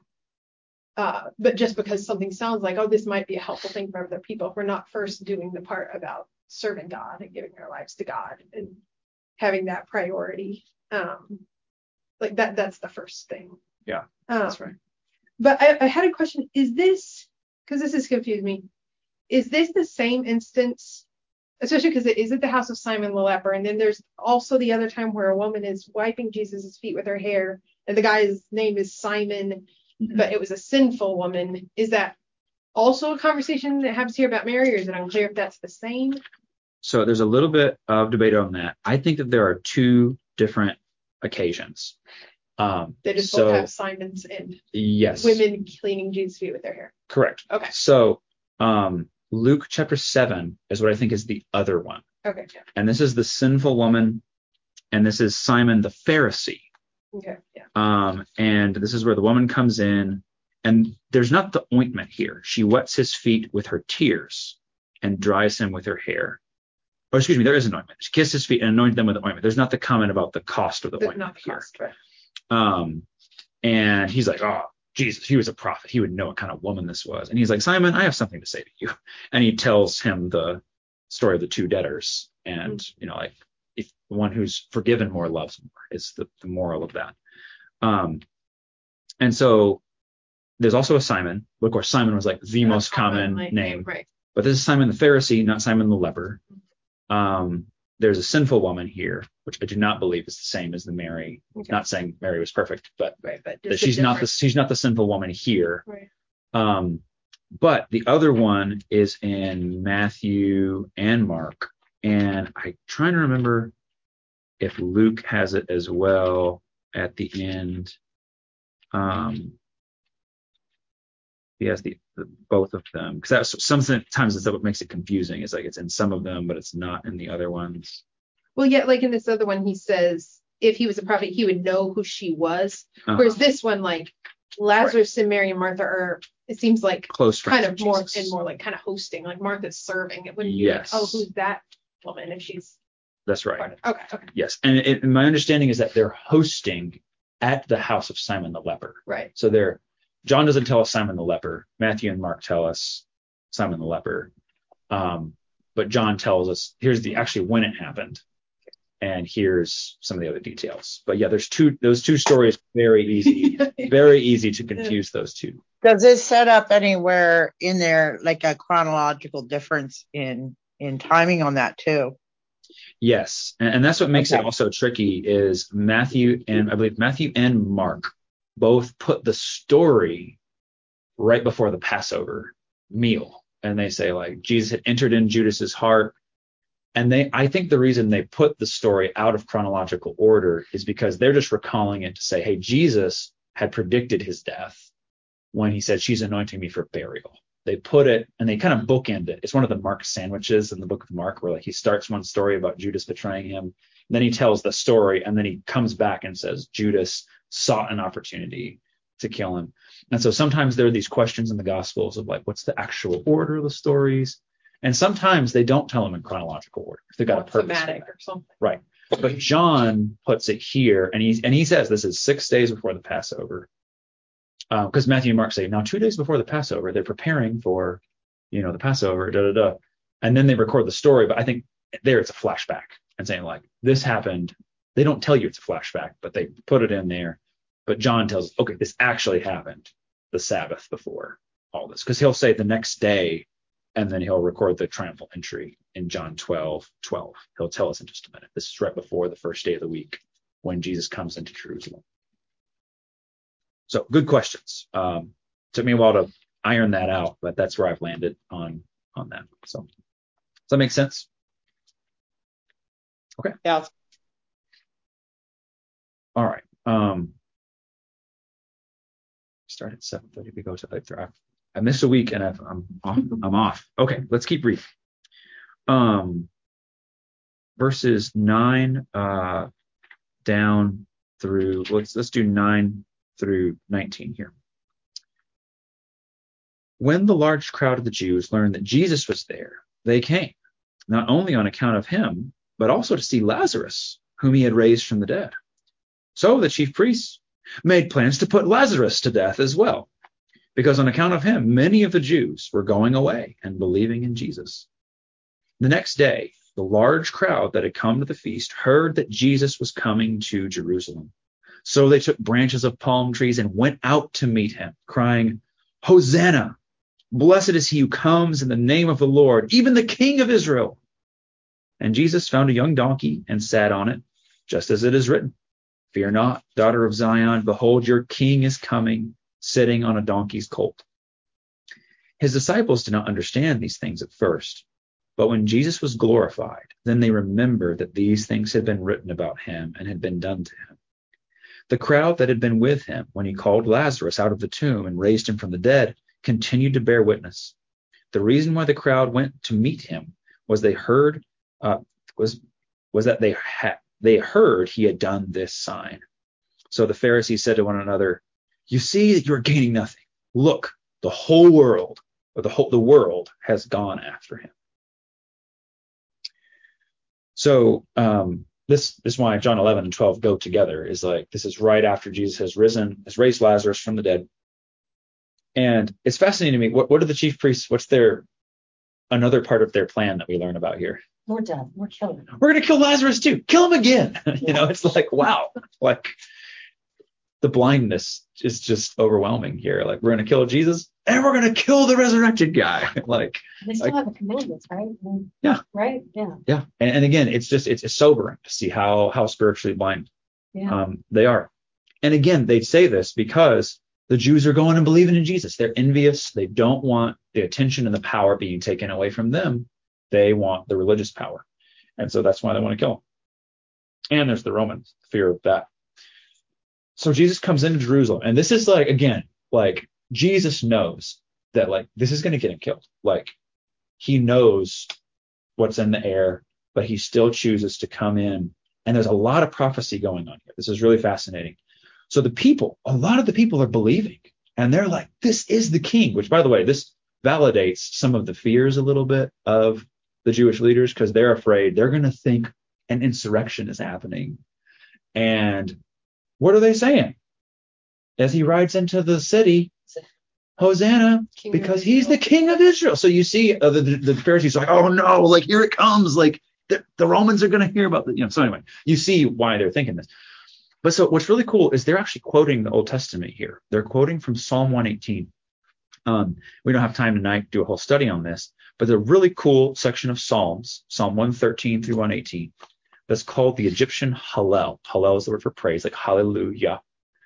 Uh, but just because something sounds like, oh, this might be a helpful thing for other people, if we're not first doing the part about serving God and giving our lives to God and having that priority, um, like that, that's the first thing.
Yeah,
um,
that's right.
But I, I had a question. Is this, because this has confused me, is this the same instance, especially because it is at the house of Simon the leper, and then there's also the other time where a woman is wiping Jesus's feet with her hair, and the guy's name is Simon, mm-hmm. but it was a sinful woman. Is that also a conversation that happens here about Mary, or is it unclear if that's the same?
So there's a little bit of debate on that. I think that there are two different occasions. Um,
they just
so,
both have Simons and
yes,
women cleaning Jesus' feet with their hair.
Correct.
Okay.
So um, Luke chapter seven is what I think is the other one.
Okay. Yeah.
And this is the sinful woman, and this is Simon the Pharisee.
Okay. Yeah.
Um, and this is where the woman comes in, and there's not the ointment here. She wets his feet with her tears and dries him with her hair. Or excuse me, there is an ointment. She kissed his feet and anointed them with the ointment. There's not the comment about the cost of the, the ointment
not the
here.
Cost, right.
Um, and he's like, oh, Jesus, he was a prophet. He would know what kind of woman this was. And he's like, Simon, I have something to say to you. And he tells him the story of the two debtors. And, mm-hmm. you know, like, if the one who's forgiven more loves more is the, the moral of that. Um, and so there's also a Simon. But of course, Simon was like the That's most common, common name.
Right.
But this is Simon the Pharisee, not Simon the leper. Um, there's a sinful woman here, which I do not believe is the same as the Mary. Okay. Not saying Mary was perfect, but,
right, but
but she's not the she's not the sinful woman here.
Right.
Um, but the other one is in Matthew and Mark, and I'm trying to remember if Luke has it as well at the end. Um, he has the, the both of them, because that's sometimes that's what makes it confusing. It's like it's in some of them, but it's not in the other ones.
Well, yeah, like in this other one, he says if he was a prophet, he would know who she was. Uh-huh. Whereas this one, like Lazarus right. and Mary and Martha are, it seems like
close
kind of more
Jesus.
and more like kind of hosting, like Martha's serving. It wouldn't
yes.
be like, oh, who's that woman if she's.
That's right.
Okay. Okay.
Yes, and, it, and my understanding is that they're hosting at the house of Simon the leper.
Right.
So they're John doesn't tell us Simon the leper. Matthew and Mark tell us Simon the leper. Um, but John tells us here's the actually when it happened, and here's some of the other details. But yeah, there's two those two stories, very easy, very easy to confuse those two.
Does it set up anywhere in there like a chronological difference in in timing on that too?
Yes, and, and that's what makes
Okay.
it also tricky is Matthew and I believe Matthew and Mark both put the story right before the Passover meal, and they say like Jesus had entered in Judas's heart. And they, I think the reason they put the story out of chronological order is because they're just recalling it to say, hey, Jesus had predicted his death when he said, she's anointing me for burial. They put it and they kind of bookend it. It's one of the Mark sandwiches in the book of Mark where like he starts one story about Judas betraying him. Then he tells the story and then he comes back and says Judas sought an opportunity to kill him. And so sometimes there are these questions in the Gospels of like, what's the actual order of the stories? And sometimes they don't tell them in chronological order. They've got a purpose.
Thematic or something.
Right. But John puts it here, and he and he says this is six days before the Passover. Because uh, Matthew and Mark say, now two days before the Passover, they're preparing for, you know, the Passover, da da da. And then they record the story. But I think there it's a flashback and saying like, this happened. They don't tell you it's a flashback, but they put it in there. But John tells, okay, this actually happened the Sabbath before all this. Because he'll say the next day, and then he'll record the triumphal entry in John twelve twelve. He'll tell us in just a minute. This is right before the first day of the week when Jesus comes into Jerusalem. So good questions. Um, took me a while to iron that out, but that's where I've landed on on that. So does that make sense? Okay.
Yeah.
All right. Um, start at seven thirty. We go to like three. I missed a week and I've, I'm off. I'm off. Okay, let's keep reading. Um, verses nine uh, down through. Let's let's do nine through nineteen here. When the large crowd of the Jews learned that Jesus was there, they came, not only on account of him, but also to see Lazarus, whom he had raised from the dead. So the chief priests made plans to put Lazarus to death as well, because on account of him, many of the Jews were going away and believing in Jesus. The next day, the large crowd that had come to the feast heard that Jesus was coming to Jerusalem. So they took branches of palm trees and went out to meet him, crying, Hosanna! Blessed is he who comes in the name of the Lord, even the King of Israel. And Jesus found a young donkey and sat on it, just as it is written, Fear not, daughter of Zion, behold, your king is coming, sitting on a donkey's colt. His disciples did not understand these things at first, but when Jesus was glorified, then they remembered that these things had been written about him and had been done to him. The crowd that had been with him when he called Lazarus out of the tomb and raised him from the dead continued to bear witness. The reason why the crowd went to meet him was they heard uh, was was that they had they heard he had done this sign. So the Pharisees said to one another, You see that you are gaining nothing. Look, the whole world, or the whole the world has gone after him. So um, this, this is why John eleven and twelve go together, is like this is right after Jesus has risen, has raised Lazarus from the dead. And it's fascinating to me. What, what are the chief priests? What's their another part of their plan that we learn about here?
More death. We're killing him.
We're going to kill Lazarus too. Kill him again. Yeah. You know, it's like, wow, like the blindness is just overwhelming here. Like we're going to kill Jesus and we're going to kill the resurrected guy. like
They still
like,
have the commandments, right? I mean,
yeah.
Right? Yeah.
Yeah. And, and again, it's just, it's, it's sobering to see how, how spiritually blind
Yeah.
um, they are. And again, they say this because the Jews are going and believing in Jesus. They're envious. They don't want the attention and the power being taken away from them. They want the religious power. And so that's why they want to kill him. And there's the Romans, fear of that. So Jesus comes into Jerusalem. And this is like, again, like Jesus knows that like this is going to get him killed. Like he knows what's in the air, but he still chooses to come in. And there's a lot of prophecy going on here. This is really fascinating. So the people, a lot of the people are believing. And they're like, this is the king, which, by the way, this validates some of the fears a little bit of the Jewish leaders, because they're afraid they're going to think an insurrection is happening. And what are they saying? As he rides into the city, Hosanna,
King of
because he's
Israel.
the king of Israel. So you see uh, the, the Pharisees are like, oh no, like here it comes. Like the, the Romans are going to hear about the, you know, so anyway, you see why they're thinking this. But so what's really cool is they're actually quoting the Old Testament here. They're quoting from Psalm one eighteen. Um, we don't have time tonight to do a whole study on this, but a really cool section of Psalms, Psalm one thirteen through one eighteen, that's called the Egyptian Hallel. Hallel is the word for praise, like hallelujah.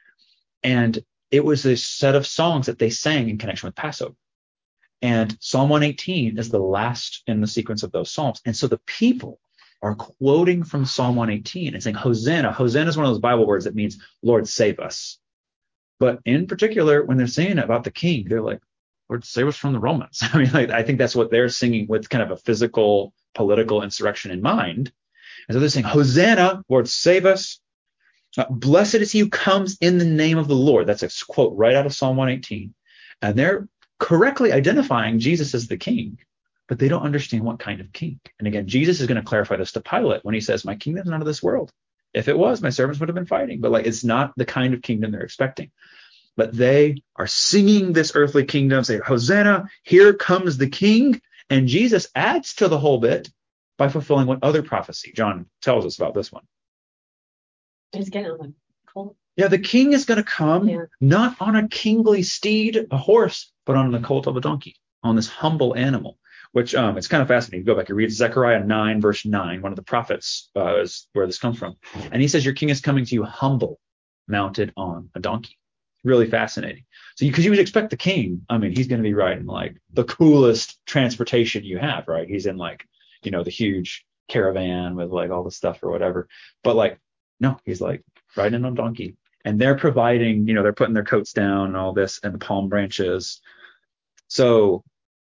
And it was a set of songs that they sang in connection with Passover. And Psalm one eighteen is the last in the sequence of those Psalms. And so the people are quoting from Psalm one eighteen and saying, Hosanna. Hosanna is one of those Bible words that means, Lord, save us. But in particular, when they're saying about the king, they're like, Lord, save us from the Romans. I mean, like, I think that's what they're singing with kind of a physical, political insurrection in mind. And so they're saying, Hosanna, Lord, save us. Uh, Blessed is he who comes in the name of the Lord. That's a quote right out of Psalm one eighteen. And they're correctly identifying Jesus as the king, but they don't understand what kind of king. And again, Jesus is going to clarify this to Pilate when he says, my kingdom is not of this world. If it was, my servants would have been fighting. But like, it's not the kind of kingdom they're expecting. But they are singing this earthly kingdom, say, Hosanna, here comes the king. And Jesus adds to the whole bit by fulfilling what other prophecy John tells us about this one.
He's getting on the colt.
Yeah, the king is going to come
Yeah.
not on a kingly steed, a horse, but on the colt of a donkey, on this humble animal, which um, it's kind of fascinating. Go back and read Zechariah nine, verse nine, one of the prophets uh, is where this comes from. And he says, your king is coming to you humble, mounted on a donkey. Really fascinating. So because you, you would expect the king, I mean, he's going to be riding like the coolest transportation you have, right? He's in like, you know, the huge caravan with like all the stuff or whatever. But like, no, he's like riding on a donkey. And they're providing, you know, they're putting their coats down and all this and the palm branches. So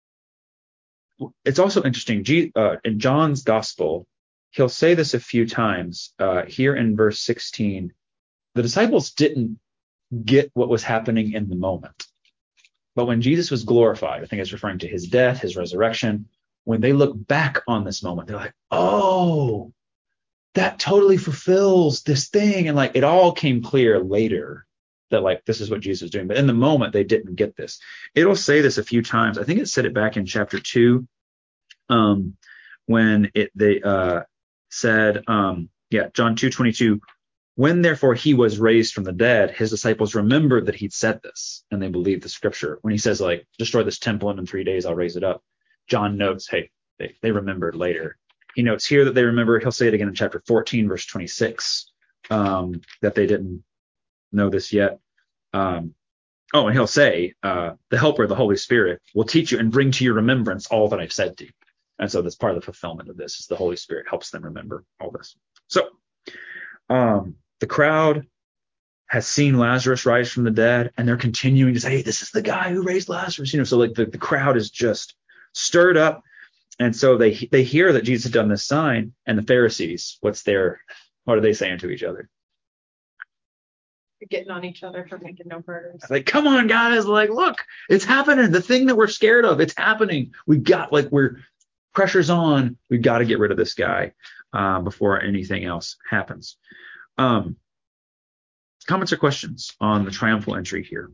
it's also interesting. G, uh, in John's gospel, he'll say this a few times. Uh, here in verse sixteen, the disciples didn't get what was happening in the moment. But when Jesus was glorified, I think it's referring to his death, his resurrection, when they look back on this moment, they're like, oh, that totally fulfills this thing. And like, it all came clear later that like, this is what Jesus was doing. But in the moment, they didn't get this. It'll say this a few times. I think it said it back in chapter two, um, when it, they, uh, said, um, yeah, John two twenty-two, when therefore he was raised from the dead, his disciples remembered that he'd said this and they believed the scripture. When he says like, destroy this temple and in three days, I'll raise it up. John notes, hey, they, they remembered later. He notes here that they remember. He'll say it again in chapter fourteen, verse twenty-six, um, that they didn't know this yet. Um, oh, and he'll say, uh, the helper, the Holy Spirit, will teach you and bring to your remembrance all that I've said to you. And so that's part of the fulfillment of this is the Holy Spirit helps them remember all this. So um, the crowd has seen Lazarus rise from the dead, and they're continuing to say, hey, this is the guy who raised Lazarus. You know, so like the, the crowd is just stirred up. And so they they hear that Jesus had done this sign, and the Pharisees, what's their, what are they saying to each other?
They're getting on each other for making no murders.
Like, come on, guys! Like, look, it's happening. The thing that we're scared of, it's happening. We got like we're pressure's on. We've got to get rid of this guy uh, before anything else happens. Um, comments or questions on the triumphal entry here?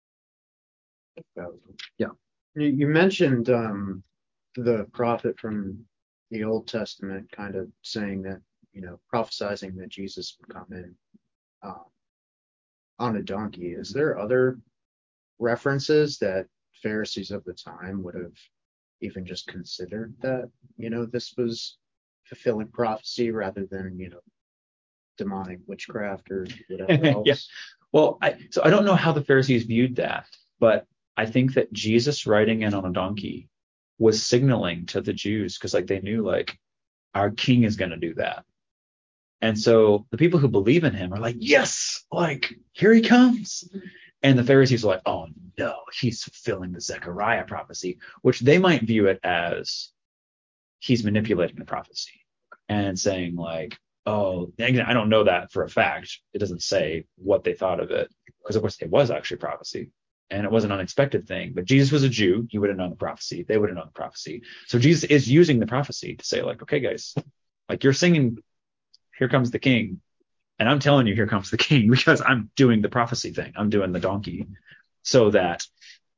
Yeah.
You, you mentioned um, the prophet from the Old Testament kind of saying that, you know, prophesizing that Jesus would come in um, on a donkey. Is there other references that Pharisees of the time would have even just considered that, you know, this was fulfilling prophecy rather than, you know, demonic witchcraft or whatever else?
Yeah. Well, I, so I don't know how the Pharisees viewed that, but I think that Jesus riding in on a donkey was signaling to the Jews because like they knew like our king is going to do that. And so the people who believe in him are like, yes, like here he comes. And the Pharisees are like, oh no, he's fulfilling the Zechariah prophecy, which they might view it as he's manipulating the prophecy and saying like, oh, again, I don't know that for a fact. It doesn't say what they thought of it because of course it was actually prophecy. And it was an unexpected thing. But Jesus was a Jew. He would have known the prophecy. They would have known the prophecy. So Jesus is using the prophecy to say, like, okay, guys, like you're singing, here comes the king. And I'm telling you, here comes the king, because I'm doing the prophecy thing. I'm doing the donkey so that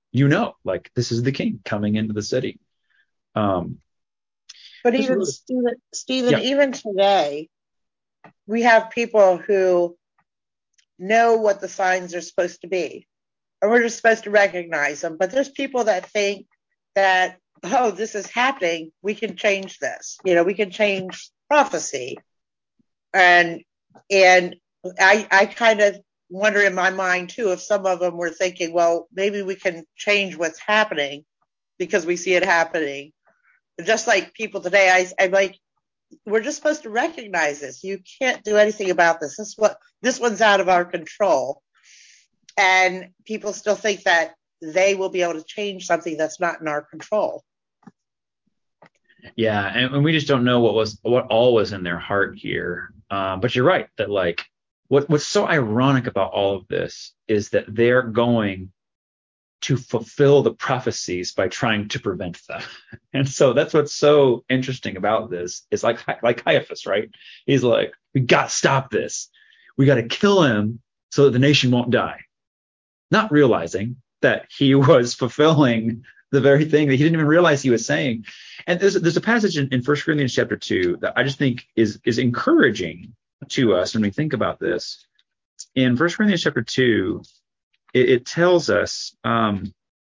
you know, like this is the king coming into the city. Um,
But
this
even
really-
Stephen, Stephen,
Yeah.
even today, we have people who know what the signs are supposed to be, and we're just supposed to recognize them. But there's people that think that, oh, this is happening, we can change this. You know, we can change prophecy. And and I I kind of wonder in my mind too if some of them were thinking, well, maybe we can change what's happening because we see it happening. Just like people today, I I'm like, we're just supposed to recognize this. You can't do anything about this. This what this one's out of our control. And people still think that they will be able to change something that's not in our control.
Yeah, and, and we just don't know what was what all was in their heart here. Um, but you're right that like what what's so ironic about all of this is that they're going to fulfill the prophecies by trying to prevent them. And so that's what's so interesting about this. It's like like Caiaphas, right? He's like, we got to stop this. We got to kill him so that the nation won't die. Not realizing that he was fulfilling the very thing that he didn't even realize he was saying. And there's, there's a passage in, in First Corinthians chapter two that I just think is, is encouraging to us when we think about this. In First Corinthians chapter two, it, it tells us um,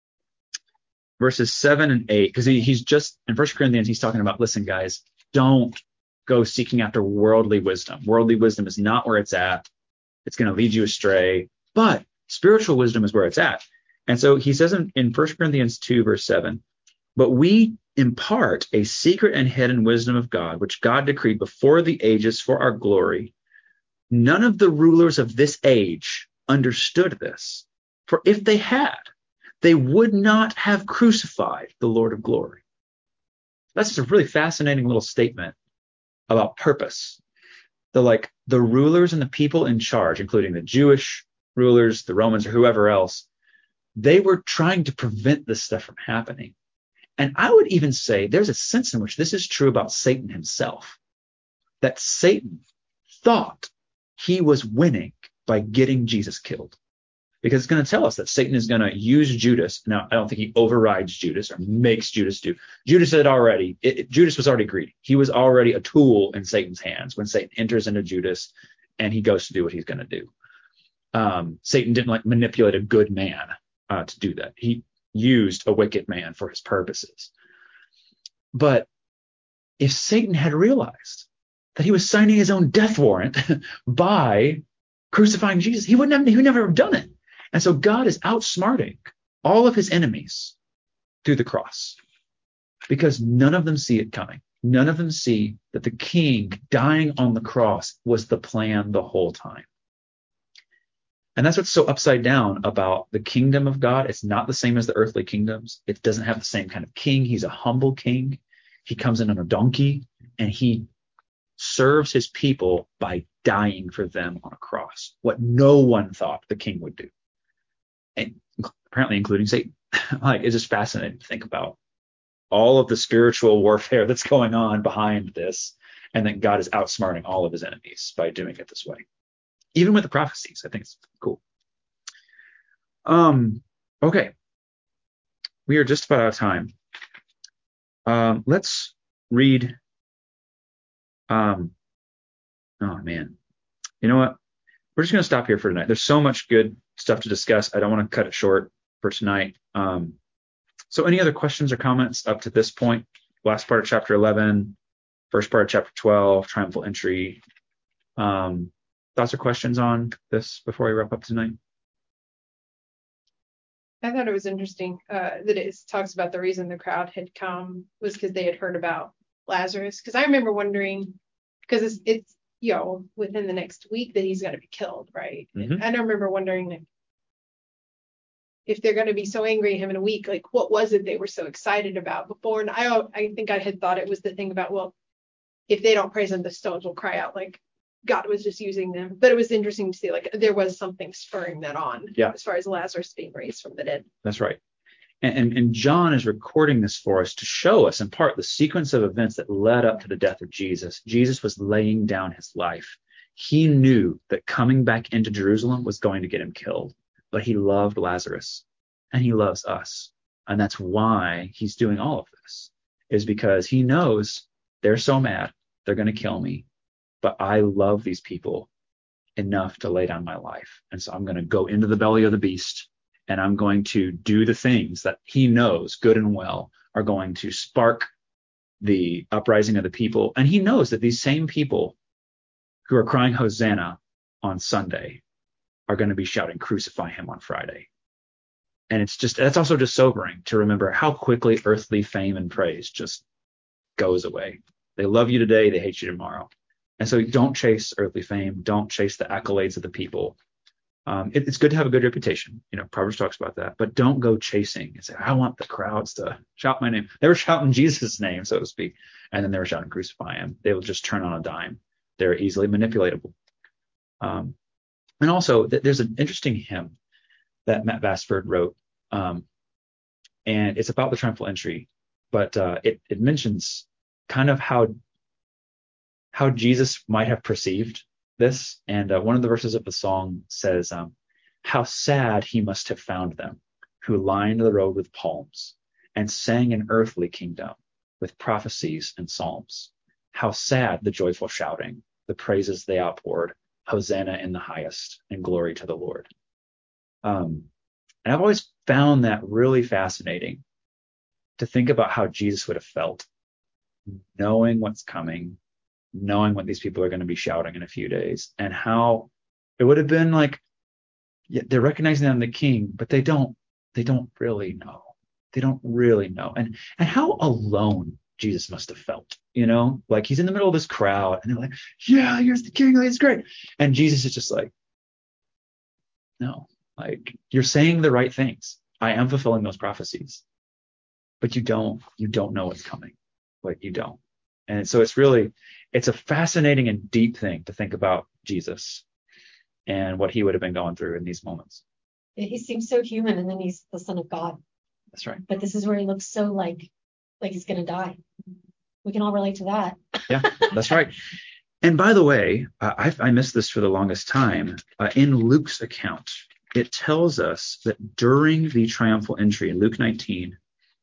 verses seven and eight, because he, he's just in First Corinthians, he's talking about, listen, guys, don't go seeking after worldly wisdom. Worldly wisdom is not where it's at. It's going to lead you astray. But spiritual wisdom is where it's at. And so he says in, in First Corinthians two, verse seven, but we impart a secret and hidden wisdom of God, which God decreed before the ages for our glory. None of the rulers of this age understood this. For if they had, they would not have crucified the Lord of glory. That's just a really fascinating little statement about purpose. The like the rulers and the people in charge, including the Jewish rulers, the Romans, or whoever else, they were trying to prevent this stuff from happening. And I would even say there's a sense in which this is true about Satan himself, that Satan thought he was winning by getting Jesus killed. Because it's going to tell us that Satan is going to use Judas. Now, I don't think he overrides Judas or makes Judas do. Judas had already, it, it, Judas was already greedy. He was already a tool in Satan's hands when Satan enters into Judas and he goes to do what he's going to do. Um, Satan didn't like manipulate a good man uh, to do that. He used a wicked man for his purposes. But if Satan had realized that he was signing his own death warrant by crucifying Jesus, he wouldn't have, he would never have done it. And so God is outsmarting all of his enemies through the cross because none of them see it coming. None of them see that the king dying on the cross was the plan the whole time. And that's what's so upside down about the kingdom of God. It's not the same as the earthly kingdoms. It doesn't have the same kind of king. He's a humble king. He comes in on a donkey and he serves his people by dying for them on a cross, what no one thought the king would do. And apparently including Satan. Like, it's just fascinating to think about all of the spiritual warfare that's going on behind this, and that God is outsmarting all of his enemies by doing it this way. Even with the prophecies, I think it's cool. Um, okay. We are just about out of time. Um, let's read. Um, oh, man. You know what? We're just going to stop here for tonight. There's so much good stuff to discuss. I don't want to cut it short for tonight. Um, so any other questions or comments up to this point? Last part of chapter eleven, first part of chapter twelve, triumphal entry. Um, thoughts or questions on this before we wrap up tonight?
I thought it was interesting uh, that it talks about the reason the crowd had come was because they had heard about Lazarus. Because I remember wondering, because it's, it's, you know, within the next week that he's going to be killed, right?
Mm-hmm.
And I remember wondering, like, if they're going to be so angry at him in a week, like, what was it they were so excited about before? And I, I think I had thought it was the thing about, well, if they don't praise him, the stones will cry out, like God was just using them. But it was interesting to see, like, there was something spurring that on,
yeah,
as far as Lazarus being raised from the dead.
That's right. And, and, and John is recording this for us to show us, in part, the sequence of events that led up to the death of Jesus. Jesus was laying down his life. He knew that coming back into Jerusalem was going to get him killed, but he loved Lazarus. and he loves us. And that's why he's doing all of this, is because he knows they're so mad, they're going to kill me, but I love these people enough to lay down my life. And so I'm going to go into the belly of the beast, and I'm going to do the things that he knows good and well are going to spark the uprising of the people. And he knows that these same people who are crying Hosanna on Sunday are going to be shouting, crucify him on Friday. And it's just, that's also just sobering to remember how quickly earthly fame and praise just goes away. They love you today, they hate you tomorrow. And so don't chase earthly fame. Don't chase the accolades of the people. Um, it, it's good to have a good reputation. You know, Proverbs talks about that, but don't go chasing and say, I want the crowds to shout my name. They were shouting Jesus' name, so to speak, and then they were shouting, crucify him. They will just turn on a dime. They're easily manipulatable. Um, and also, th- there's an interesting hymn that Matt Bassford wrote, um, and it's about the triumphal entry, but uh, it, it mentions kind of how how Jesus might have perceived this. And uh, one of the verses of the song says, um, how sad he must have found them who lined the road with palms and sang an earthly kingdom with prophecies and psalms. How sad the joyful shouting, the praises they outpoured, Hosanna in the highest and glory to the Lord. Um, and I've always found that really fascinating to think about how Jesus would have felt knowing what's coming, knowing what these people are going to be shouting in a few days, and how it would have been like, yeah, they're recognizing them the king, but they don't, they don't really know. They don't really know. And, and how alone Jesus must have felt, you know, like he's in the middle of this crowd and they're like, yeah, here's the king. It's great. And Jesus is just like, no, like you're saying the right things. I am fulfilling those prophecies, but you don't, you don't know what's coming. Like you don't. And so it's really, it's a fascinating and deep thing to think about Jesus and what he would have been going through in these moments.
He seems so human, and then he's the Son of God.
That's right.
But this is where he looks so like like he's going to die. We can all relate to that.
Yeah, that's right. And by the way, uh, I, I missed this for the longest time. Uh, in Luke's account, it tells us that during the triumphal entry in Luke nineteen,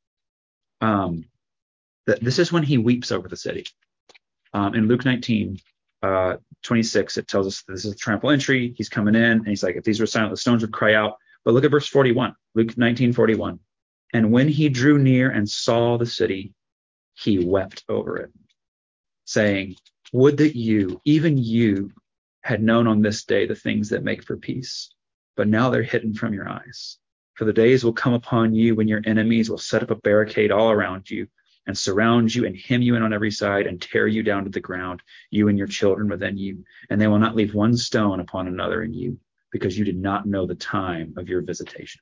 um, that this is when he weeps over the city. Um, in Luke nineteen, uh, twenty-six, it tells us that this is the triumphal entry. He's coming in, and he's like, if these were silent, the stones would cry out. But look at verse forty-one, Luke nineteen forty-one. And when he drew near and saw the city, he wept over it, saying, would that you, even you, had known on this day the things that make for peace. But now they're hidden from your eyes. For the days will come upon you when your enemies will set up a barricade all around you and surround you and hem you in on every side and tear you down to the ground, you and your children within you. And they will not leave one stone upon another in you, because you did not know the time of your visitation.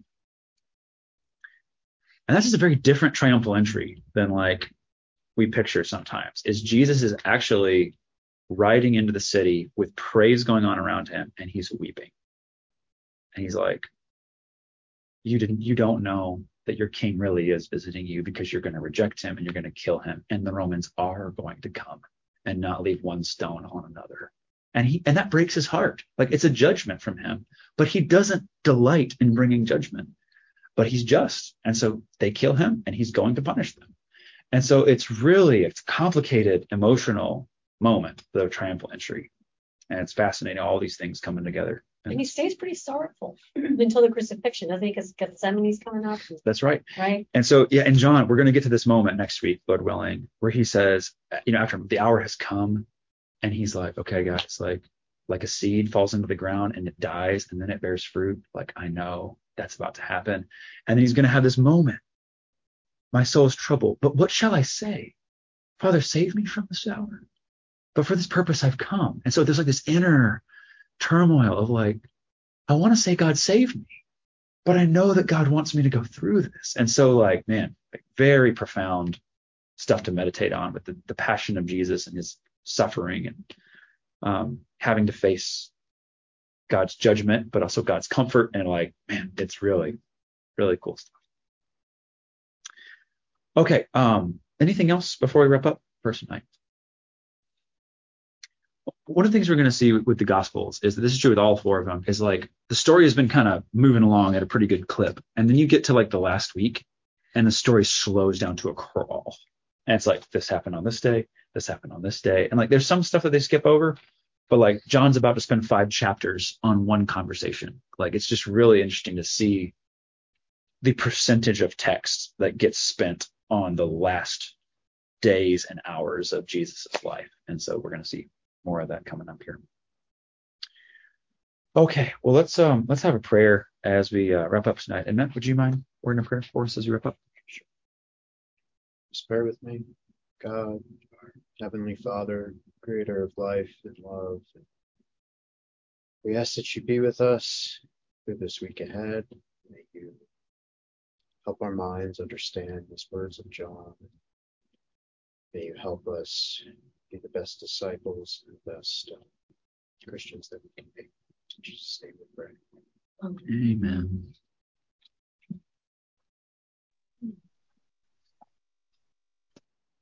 And that's just a very different triumphal entry than like we picture sometimes. Is Jesus is actually riding into the city with praise going on around him, and he's weeping. And he's like, you didn't, you don't know that your king really is visiting you, because you're going to reject him and you're going to kill him. And the Romans are going to come and not leave one stone on another. And he, and that breaks his heart. Like it's a judgment from him, but he doesn't delight in bringing judgment, but he's just. And so they kill him and he's going to punish them. And so it's really, it's a complicated emotional moment, the triumphal entry. And it's fascinating, all these things coming together. And,
and he stays pretty sorrowful until the crucifixion, doesn't he? Because Gethsemane's coming up.
That's right.
Right.
And so, yeah, and John, we're going to get to this moment next week, Lord willing, where he says, you know, after the hour has come, and he's like, okay, guys, like, like a seed falls into the ground and it dies and then it bears fruit. Like, I know that's about to happen. And then he's going to have this moment. My soul is troubled, but what shall I say? Father, save me from this hour. But for this purpose I've come. And so there's like this inner turmoil of like, I want to say, God, save me, but I know that God wants me to go through this. And so like, man, like very profound stuff to meditate on with the, the passion of Jesus and his suffering and um, having to face God's judgment, but also God's comfort. And like, man, it's really, really cool stuff. Okay. Um, anything else before we wrap up? Verse nine. one of the things we're going to see with the Gospels is that this is true with all four of them, is like the story has been kind of moving along at a pretty good clip. And then you get to like the last week and the story slows down to a crawl. And it's like, this happened on this day, this happened on this day. And like there's some stuff that they skip over, but like John's about to spend five chapters on one conversation. Like it's just really interesting to see the percentage of text that gets spent on the last days and hours of Jesus' life. And so we're going to see more of that coming up here. Okay, well let's um let's have a prayer as we uh, wrap up tonight. And Matt, would you mind wording a prayer for us as we wrap up?
Sure. Just bear with me. God, our Heavenly Father, creator of life and love, we ask that you be with us through this week ahead. May you help our minds understand these words of John. May you help us be the best disciples and the best uh, Christians that we can be. In Jesus' name we pray.
Amen.